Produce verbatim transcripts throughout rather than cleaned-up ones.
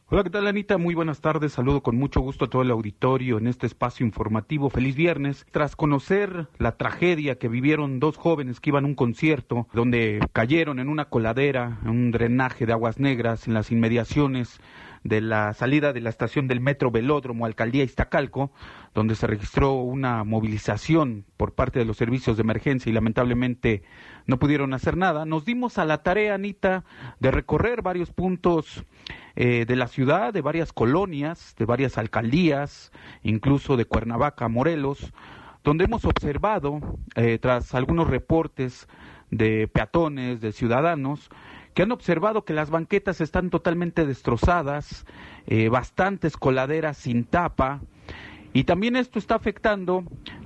Hola, ¿qué tal, Anita? Muy buenas tardes. Saludo con mucho gusto a todo el auditorio en este espacio informativo. Feliz viernes. Tras conocer la tragedia que vivieron dos jóvenes que iban a un concierto donde cayeron en una coladera, en un drenaje de aguas negras en las inmediaciones de la salida de la estación del Metro Velódromo, Alcaldía Iztacalco, donde se registró una movilización por parte de los servicios de emergencia y lamentablemente no pudieron hacer nada, nos dimos a la tarea, Anita, de recorrer varios puntos eh, de la ciudad, de varias colonias, de varias alcaldías, incluso de Cuernavaca, Morelos, donde hemos observado, eh, tras algunos reportes de peatones, de ciudadanos, que han observado que las banquetas están totalmente destrozadas, eh, bastantes coladeras sin tapa, y también esto está afectando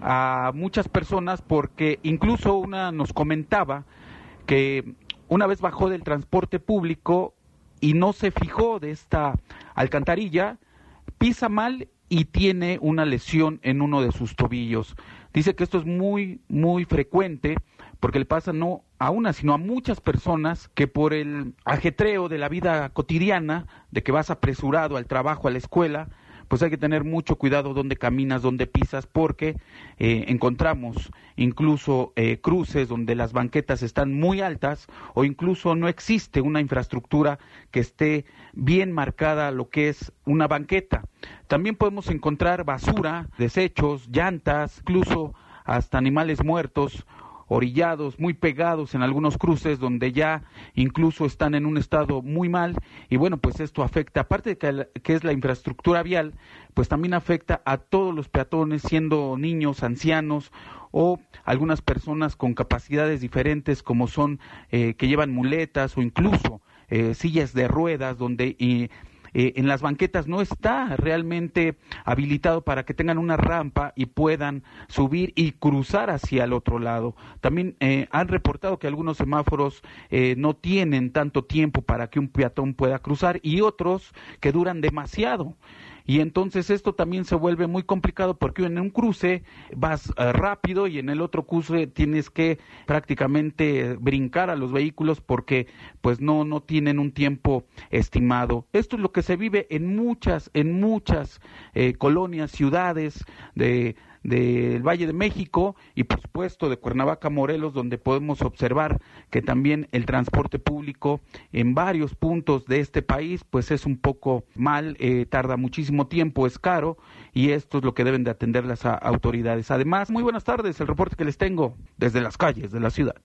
a muchas personas porque incluso una nos comentaba que una vez bajó del transporte público y no se fijó de esta alcantarilla, pisa mal y tiene una lesión en uno de sus tobillos. Dice que esto es muy, muy frecuente porque le pasa no a una, sino a muchas personas que por el ajetreo de la vida cotidiana, de que vas apresurado al trabajo, a la escuela, pues hay que tener mucho cuidado dónde caminas, dónde pisas, porque eh, encontramos incluso eh, cruces donde las banquetas están muy altas o incluso no existe una infraestructura que esté bien marcada lo que es una banqueta. También podemos encontrar basura, desechos, llantas, incluso hasta animales muertos, orillados, muy pegados en algunos cruces donde ya incluso están en un estado muy mal, y bueno, pues esto afecta, aparte de que, que es la infraestructura vial, pues también afecta a todos los peatones, siendo niños, ancianos o algunas personas con capacidades diferentes como son eh, que llevan muletas o incluso eh, sillas de ruedas donde eh, Eh, en las banquetas no está realmente habilitado para que tengan una rampa y puedan subir y cruzar hacia el otro lado. También eh, han reportado que algunos semáforos eh, no tienen tanto tiempo para que un peatón pueda cruzar y otros que duran demasiado. Y entonces esto también se vuelve muy complicado porque en un cruce vas uh, rápido y en el otro cruce tienes que prácticamente brincar a los vehículos porque pues no no tienen un tiempo estimado. Esto es lo que se vive en muchas en muchas eh, colonias, ciudades de del Valle de México y por supuesto de Cuernavaca, Morelos, donde podemos observar que también el transporte público en varios puntos de este país pues es un poco mal, eh, tarda muchísimo tiempo, es caro, y esto es lo que deben de atender las a, autoridades. Además, muy buenas tardes, el reporte que les tengo desde las calles de la ciudad.